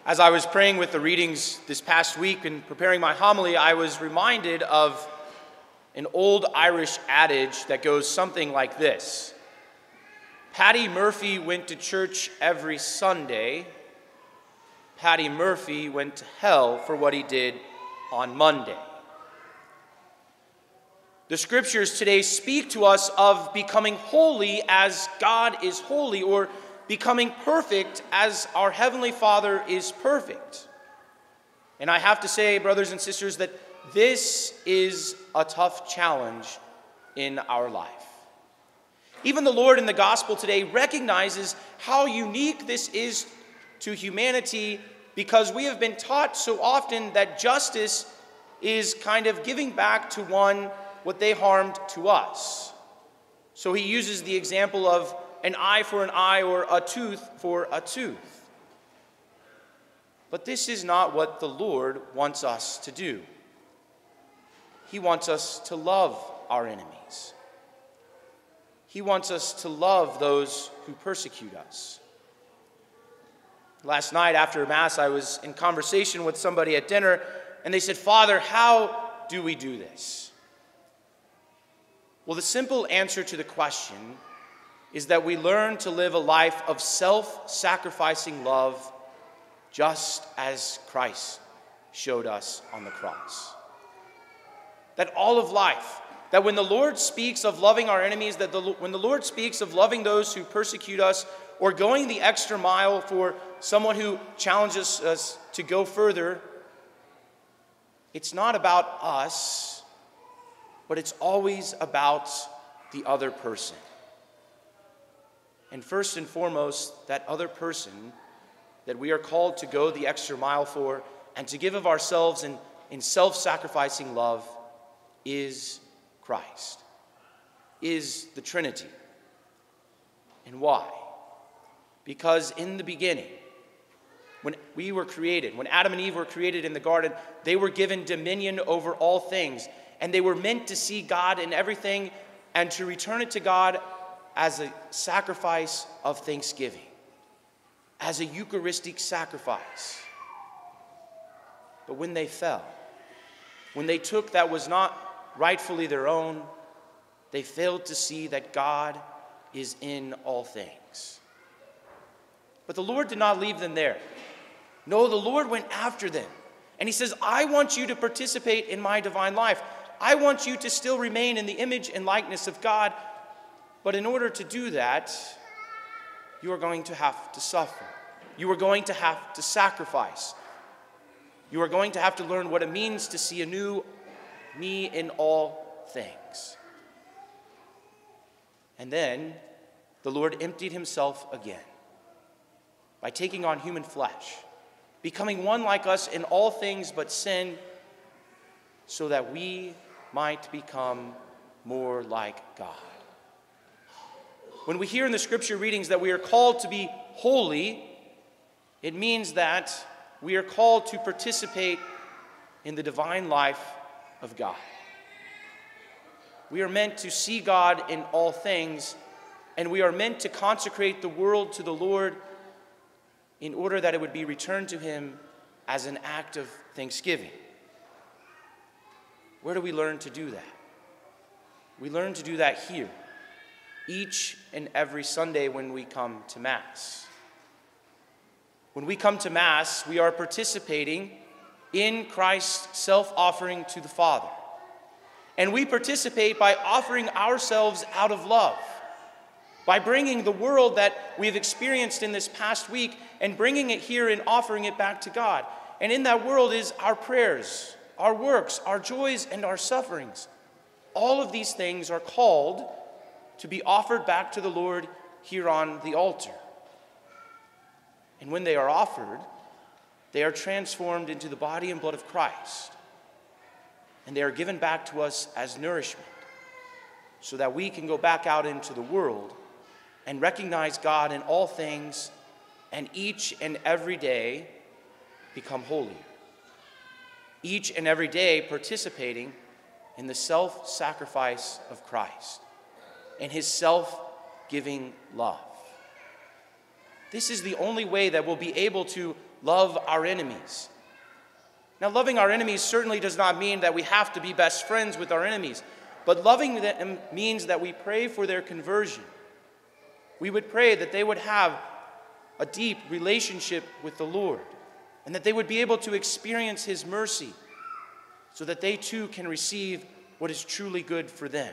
As I was praying with the readings this past week and preparing my homily, I was reminded of an old Irish adage that goes something like this. Paddy Murphy went to church every Sunday. Paddy Murphy went to hell for what he did on Monday. The scriptures today speak to us of becoming holy as God is holy, or becoming perfect as our Heavenly Father is perfect. And I have to say, brothers and sisters, that this is a tough challenge in our life. Even the Lord in the gospel today recognizes how unique this is to humanity, because we have been taught so often that justice is kind of giving back to one what they harmed to us. So he uses the example of an eye for an eye or a tooth for a tooth. But this is not what the Lord wants us to do. He wants us to love our enemies. He wants us to love those who persecute us. Last night after Mass, I was in conversation with somebody at dinner, and they said, "Father, how do we do this?" Well, the simple answer to the question is that we learn to live a life of self-sacrificing love, just as Christ showed us on the cross. That all of life, that when the Lord speaks of loving our enemies, when the Lord speaks of loving those who persecute us, or going the extra mile for someone who challenges us to go further, it's not about us, but it's always about the other person. And first and foremost, that other person that we are called to go the extra mile for and to give of ourselves in self-sacrificing love is Christ, is the Trinity. And why? Because in the beginning, when we were created, when Adam and Eve were created in the garden, they were given dominion over all things, and they were meant to see God in everything and to return it to God as a sacrifice of thanksgiving, as a Eucharistic sacrifice. But when they fell, when they took that was not rightfully their own, they failed to see that God is in all things. But the Lord did not leave them there. No, the Lord went after them. And he says, I want you to participate in my divine life. I want you to still remain in the image and likeness of God. But in order to do that, you are going to have to suffer. You are going to have to sacrifice. You are going to have to learn what it means to see a new me in all things. And then the Lord emptied himself again by taking on human flesh, becoming one like us in all things but sin, so that we might become more like God. When we hear in the scripture readings that we are called to be holy, it means that we are called to participate in the divine life of God. We are meant to see God in all things, and we are meant to consecrate the world to the Lord in order that it would be returned to him as an act of thanksgiving. Where do we learn to do that? We learn to do that here, each and every Sunday when we come to Mass. When we come to Mass, we are participating in Christ's self-offering to the Father. And we participate by offering ourselves out of love, by bringing the world that we've experienced in this past week and bringing it here and offering it back to God. And in that world is our prayers, our works, our joys, and our sufferings. All of these things are called to be offered back to the Lord here on the altar. And when they are offered, they are transformed into the body and blood of Christ. And they are given back to us as nourishment, so that we can go back out into the world and recognize God in all things, and each and every day become holy. Each and every day participating in the self-sacrifice of Christ and his self-giving love. This is the only way that we'll be able to love our enemies. Now, loving our enemies certainly does not mean that we have to be best friends with our enemies, but loving them means that we pray for their conversion. We would pray that they would have a deep relationship with the Lord, and that they would be able to experience His mercy so that they too can receive what is truly good for them.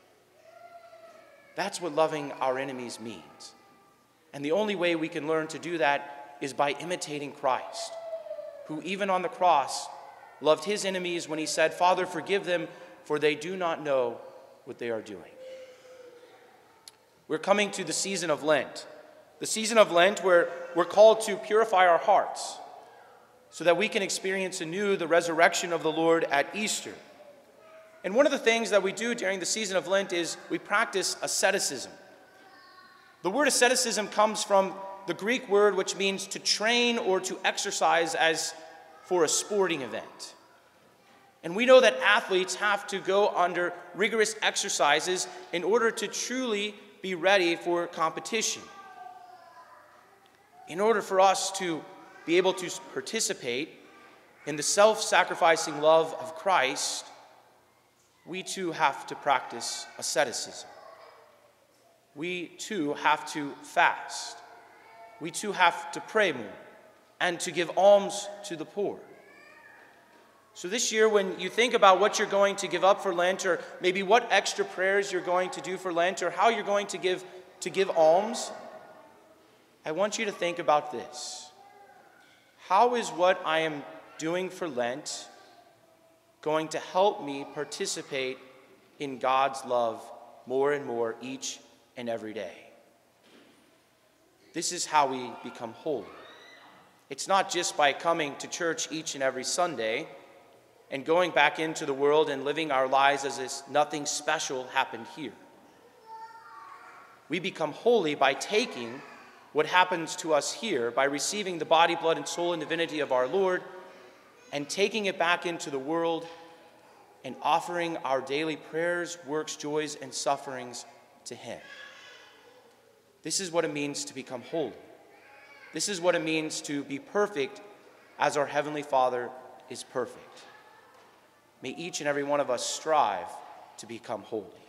That's what loving our enemies means. And the only way we can learn to do that is by imitating Christ, who even on the cross loved His enemies when He said, "Father, forgive them, for they do not know what they are doing." We're coming to the season of Lent. The season of Lent where we're called to purify our hearts so that we can experience anew the resurrection of the Lord at Easter. And one of the things that we do during the season of Lent is we practice asceticism. The word asceticism comes from the Greek word which means to train or to exercise as for a sporting event. And we know that athletes have to go under rigorous exercises in order to truly be ready for competition. In order for us to be able to participate in the self-sacrificing love of Christ, we too have to practice asceticism. We too have to fast. We too have to pray more and to give alms to the poor. So this year, when you think about what you're going to give up for Lent, or maybe what extra prayers you're going to do for Lent, or how you're going to give alms, I want you to think about this. How is what I am doing for Lent going to help me participate in God's love more and more each and every day? This is how we become holy. It's not just by coming to church each and every Sunday and going back into the world and living our lives as if nothing special happened here. We become holy by taking what happens to us here, by receiving the body, blood, and soul and divinity of our Lord, and taking it back into the world and offering our daily prayers, works, joys, and sufferings to Him. This is what it means to become holy. This is what it means to be perfect as our Heavenly Father is perfect. May each and every one of us strive to become holy.